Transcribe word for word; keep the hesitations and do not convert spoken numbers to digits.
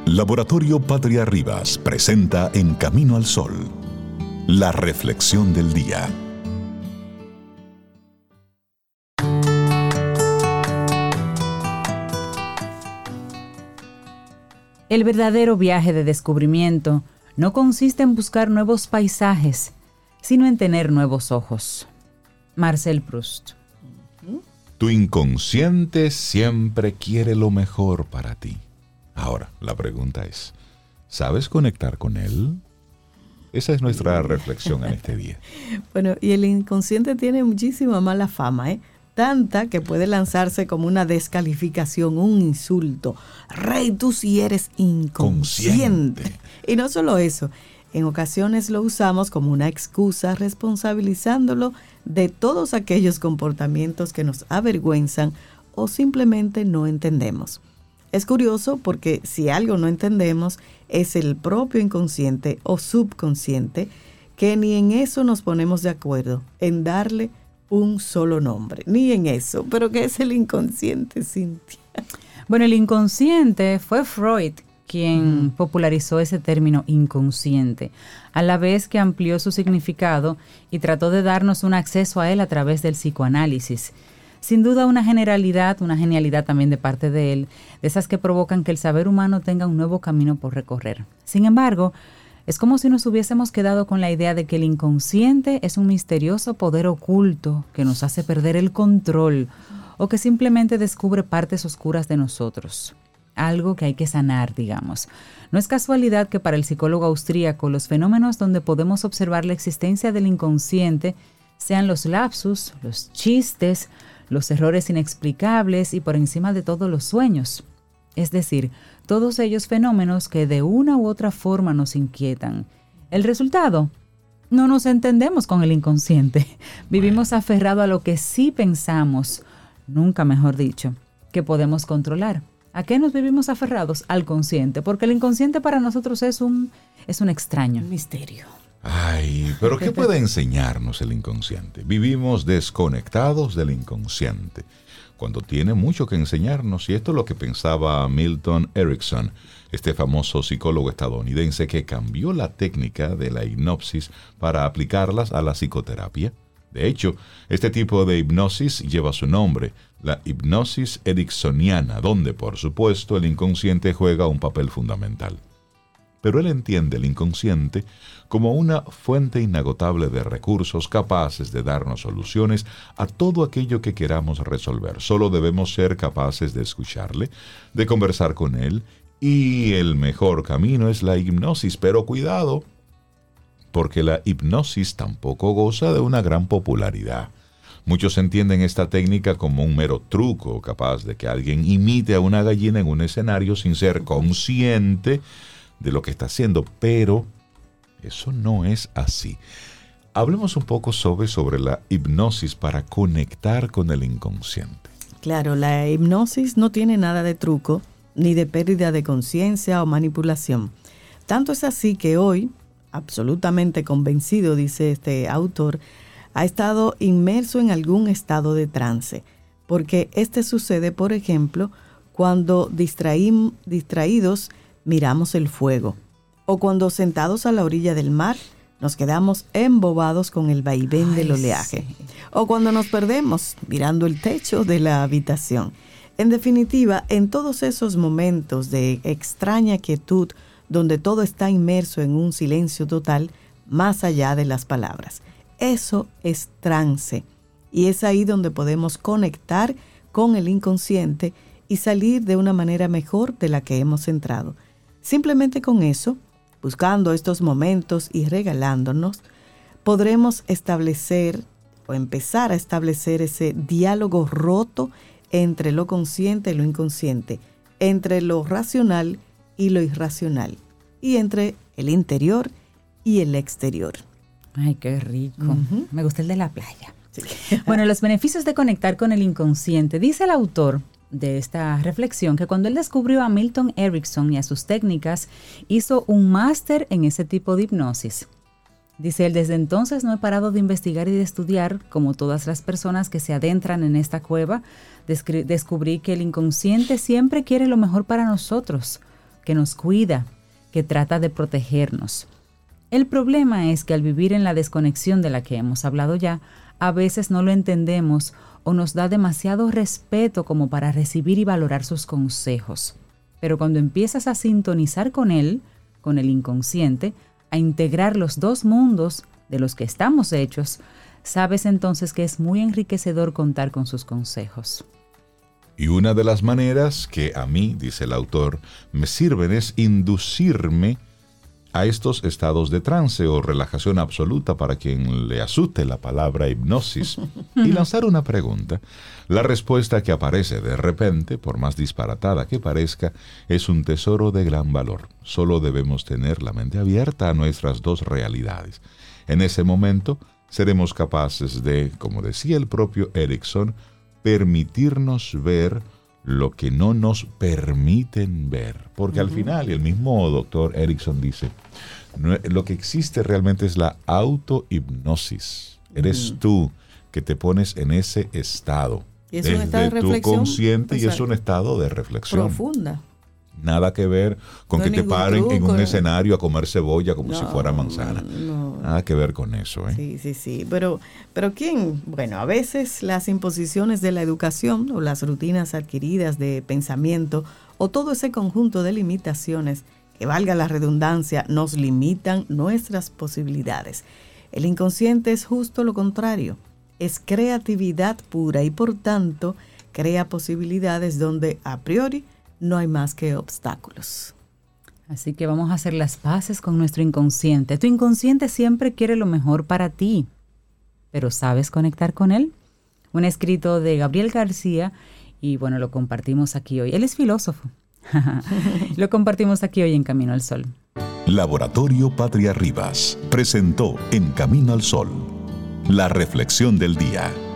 Laboratorio Patria Rivas presenta En Camino al Sol, la reflexión del día. El verdadero viaje de descubrimiento no consiste en buscar nuevos paisajes, sino en tener nuevos ojos. Marcel Proust. Tu inconsciente siempre quiere lo mejor para ti. Ahora, la pregunta es, ¿sabes conectar con él? Esa es nuestra reflexión en este día. Bueno, y el inconsciente tiene muchísima mala fama, ¿eh? Tanta que puede lanzarse como una descalificación, un insulto. Rey, tú sí eres inconsciente. Consciente. Y no solo eso, en ocasiones lo usamos como una excusa, responsabilizándolo de todos aquellos comportamientos que nos avergüenzan o simplemente no entendemos. Es curioso porque si algo no entendemos es el propio inconsciente o subconsciente, que ni en eso nos ponemos de acuerdo, en darle un solo nombre, ni en eso. ¿Pero qué es el inconsciente, Cintia? Bueno, el inconsciente fue Freud quien mm. popularizó ese término inconsciente, a la vez que amplió su significado y trató de darnos un acceso a él a través del psicoanálisis. Sin duda una generalidad, una genialidad también de parte de él, de esas que provocan que el saber humano tenga un nuevo camino por recorrer. Sin embargo, es como si nos hubiésemos quedado con la idea de que el inconsciente es un misterioso poder oculto que nos hace perder el control o que simplemente descubre partes oscuras de nosotros. Algo que hay que sanar, digamos. No es casualidad que para el psicólogo austríaco los fenómenos donde podemos observar la existencia del inconsciente sean los lapsus, los chistes, los errores inexplicables y por encima de todo los sueños. Es decir, todos ellos fenómenos que de una u otra forma nos inquietan. El resultado, no nos entendemos con el inconsciente. Vivimos aferrados a lo que sí pensamos, nunca mejor dicho, que podemos controlar. ¿A qué nos vivimos aferrados? Al consciente, porque el inconsciente para nosotros es un, es un extraño. Un misterio. Ay, pero ¿qué puede enseñarnos el inconsciente? Vivimos desconectados del inconsciente, cuando tiene mucho que enseñarnos, y esto es lo que pensaba Milton Erickson, este famoso psicólogo estadounidense que cambió la técnica de la hipnosis para aplicarlas a la psicoterapia. De hecho, este tipo de hipnosis lleva su nombre, la hipnosis ericksoniana, donde, por supuesto, el inconsciente juega un papel fundamental. Pero él entiende el inconsciente como una fuente inagotable de recursos capaces de darnos soluciones a todo aquello que queramos resolver. Solo debemos ser capaces de escucharle, de conversar con él, y el mejor camino es la hipnosis. Pero cuidado, porque la hipnosis tampoco goza de una gran popularidad. Muchos entienden esta técnica como un mero truco, capaz de que alguien imite a una gallina en un escenario sin ser consciente de lo que está haciendo, pero eso no es así. Hablemos un poco sobre, sobre la hipnosis para conectar con el inconsciente. Claro, la hipnosis no tiene nada de truco, ni de pérdida de conciencia o manipulación. Tanto es así que hoy, absolutamente convencido, dice este autor, ha estado inmerso en algún estado de trance, porque este sucede, por ejemplo, cuando distraí, distraídos miramos el fuego, o cuando sentados a la orilla del mar nos quedamos embobados con el vaivén Ay, del oleaje, sí. o cuando nos perdemos mirando el techo de la habitación. En definitiva, en todos esos momentos de extraña quietud, donde todo está inmerso en un silencio total, más allá de las palabras. Eso es trance, y es ahí donde podemos conectar con el inconsciente y salir de una manera mejor de la que hemos entrado. Simplemente con eso, buscando estos momentos y regalándonos, podremos establecer o empezar a establecer ese diálogo roto entre lo consciente y lo inconsciente, entre lo racional y lo irracional, y entre el interior y el exterior. Ay, qué rico. Uh-huh. Me gusta el de la playa. Sí. Bueno, los beneficios de conectar con el inconsciente. Dice el autor de esta reflexión que cuando él descubrió a Milton Erickson y a sus técnicas, hizo un máster en ese tipo de hipnosis. Dice él, desde entonces no he parado de investigar y de estudiar, como todas las personas que se adentran en esta cueva, descri- descubrí que el inconsciente siempre quiere lo mejor para nosotros, que nos cuida, que trata de protegernos. El problema es que al vivir en la desconexión de la que hemos hablado ya, a veces no lo entendemos o nos da demasiado respeto como para recibir y valorar sus consejos. Pero cuando empiezas a sintonizar con él, con el inconsciente, a integrar los dos mundos de los que estamos hechos, sabes entonces que es muy enriquecedor contar con sus consejos. Y una de las maneras que a mí, dice el autor, me sirven es inducirme a estos estados de trance o relajación absoluta, para quien le asuste la palabra hipnosis, y lanzar una pregunta. La respuesta que aparece de repente, por más disparatada que parezca, es un tesoro de gran valor. Solo debemos tener la mente abierta a nuestras dos realidades. En ese momento seremos capaces de, como decía el propio Erickson, permitirnos ver lo que no nos permiten ver. Porque uh-huh. al final, y el mismo doctor Erickson dice, no, lo que existe realmente es la autohipnosis. Uh-huh. Eres tú que te pones en ese estado. Y es un estado de reflexión. Tu consciente, o sea, y es un estado de reflexión. Profunda. Nada que ver con no que te paren truco, en un no. escenario a comer cebolla como no, si fuera manzana. No, no. Nada que ver con eso, ¿eh? Sí, sí, sí. Pero, pero ¿quién? Bueno, a veces las imposiciones de la educación o las rutinas adquiridas de pensamiento o todo ese conjunto de limitaciones, que valga la redundancia, nos limitan nuestras posibilidades. El inconsciente es justo lo contrario. Es creatividad pura y por tanto crea posibilidades donde a priori no hay más que obstáculos. Así que vamos a hacer las paces con nuestro inconsciente. Tu inconsciente siempre quiere lo mejor para ti, pero ¿sabes conectar con él? Un escrito de Gabriel García, y bueno, lo compartimos aquí hoy. Él es filósofo. Lo compartimos aquí hoy en Camino al Sol. Laboratorio Patria Rivas presentó En Camino al Sol, la reflexión del día.